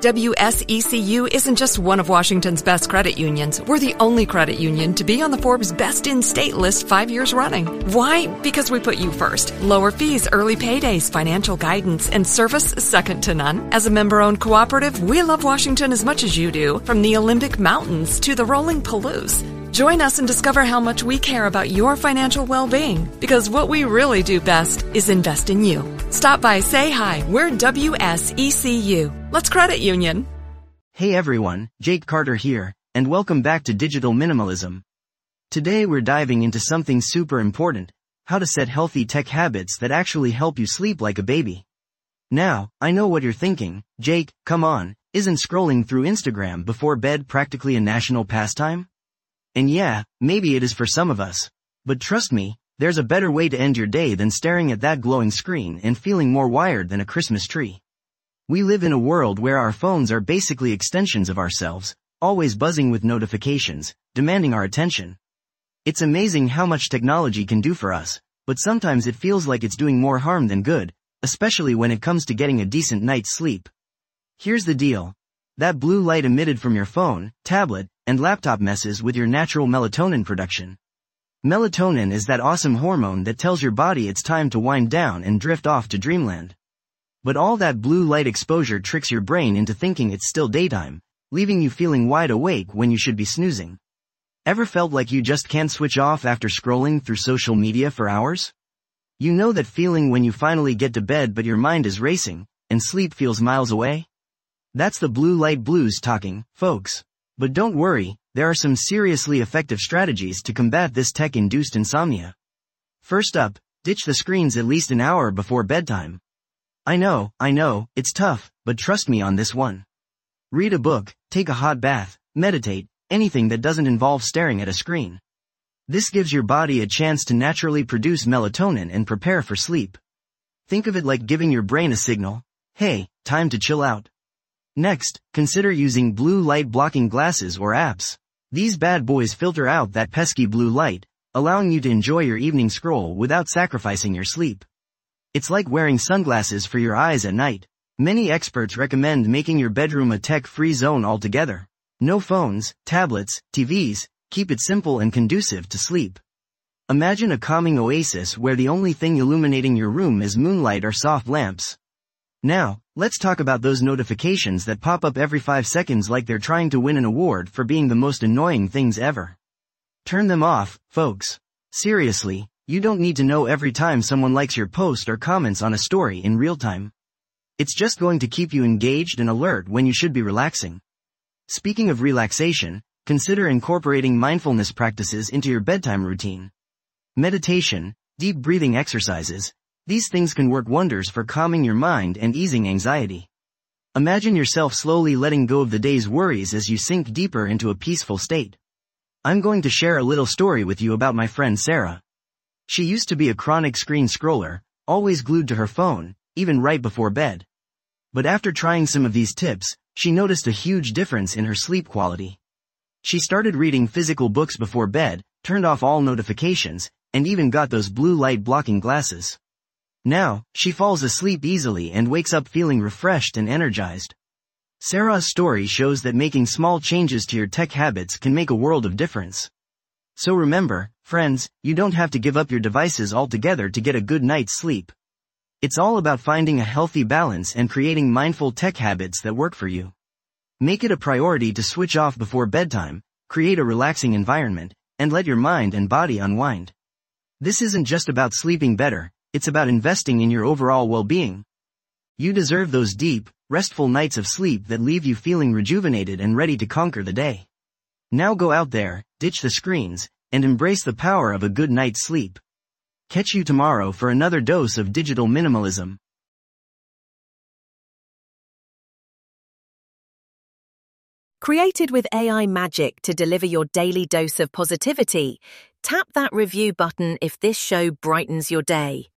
WSECU isn't just one of Washington's best credit unions. We're the only credit union to be on the Forbes Best in State list 5 years running. Why? Because we put you first. Lower fees, early paydays, financial guidance, and service second to none. As a member-owned cooperative, we love Washington as much as you do, from the Olympic Mountains to the rolling Palouse. Join us and discover how much we care about your financial well-being, because what we really do best is invest in you. Stop by, say hi. We're WSECU. Let's credit union. Hey everyone, Jake Carter here, and welcome back to Digital Minimalism. Today we're diving into something super important: how to set healthy tech habits that actually help you sleep like a baby. Now, I know what you're thinking. Jake, come on, isn't scrolling through Instagram before bed practically a national pastime? And yeah, maybe it is for some of us. But trust me, there's a better way to end your day than staring at that glowing screen and feeling more wired than a Christmas tree. We live in a world where our phones are basically extensions of ourselves, always buzzing with notifications, demanding our attention. It's amazing how much technology can do for us, but sometimes it feels like it's doing more harm than good, especially when it comes to getting a decent night's sleep. Here's the deal. That blue light emitted from your phone, tablet, and laptop messes with your natural melatonin production. Melatonin is that awesome hormone that tells your body it's time to wind down and drift off to dreamland. But all that blue light exposure tricks your brain into thinking it's still daytime, leaving you feeling wide awake when you should be snoozing. Ever felt like you just can't switch off after scrolling through social media for hours? You know that feeling when you finally get to bed but your mind is racing, and sleep feels miles away? That's the blue light blues talking, folks. But don't worry, there are some seriously effective strategies to combat this tech-induced insomnia. First up, ditch the screens at least an hour before bedtime. I know, it's tough, but trust me on this one. Read a book, take a hot bath, meditate, anything that doesn't involve staring at a screen. This gives your body a chance to naturally produce melatonin and prepare for sleep. Think of it like giving your brain a signal: hey, time to chill out. Next, consider using blue light blocking glasses or apps. These bad boys filter out that pesky blue light, allowing you to enjoy your evening scroll without sacrificing your sleep. It's like wearing sunglasses for your eyes at night. Many experts recommend making your bedroom a tech-free zone altogether. No phones, tablets, TVs, keep it simple and conducive to sleep. Imagine a calming oasis where the only thing illuminating your room is moonlight or soft lamps. Now, let's talk about those notifications that pop up every 5 seconds like they're trying to win an award for being the most annoying things ever. Turn them off, folks. Seriously, you don't need to know every time someone likes your post or comments on a story in real time. It's just going to keep you engaged and alert when you should be relaxing. Speaking of relaxation, consider incorporating mindfulness practices into your bedtime routine. Meditation, deep breathing exercises, these things can work wonders for calming your mind and easing anxiety. Imagine yourself slowly letting go of the day's worries as you sink deeper into a peaceful state. I'm going to share a little story with you about my friend Sarah. She used to be a chronic screen scroller, always glued to her phone, even right before bed. But after trying some of these tips, she noticed a huge difference in her sleep quality. She started reading physical books before bed, turned off all notifications, and even got those blue light blocking glasses. Now, she falls asleep easily and wakes up feeling refreshed and energized. Sarah's story shows that making small changes to your tech habits can make a world of difference. So remember, friends, you don't have to give up your devices altogether to get a good night's sleep. It's all about finding a healthy balance and creating mindful tech habits that work for you. Make it a priority to switch off before bedtime, create a relaxing environment, and let your mind and body unwind. This isn't just about sleeping better. It's about investing in your overall well-being. You deserve those deep, restful nights of sleep that leave you feeling rejuvenated and ready to conquer the day. Now go out there, ditch the screens, and embrace the power of a good night's sleep. Catch you tomorrow for another dose of digital minimalism. Created with AI magic to deliver your daily dose of positivity, tap that review button if this show brightens your day.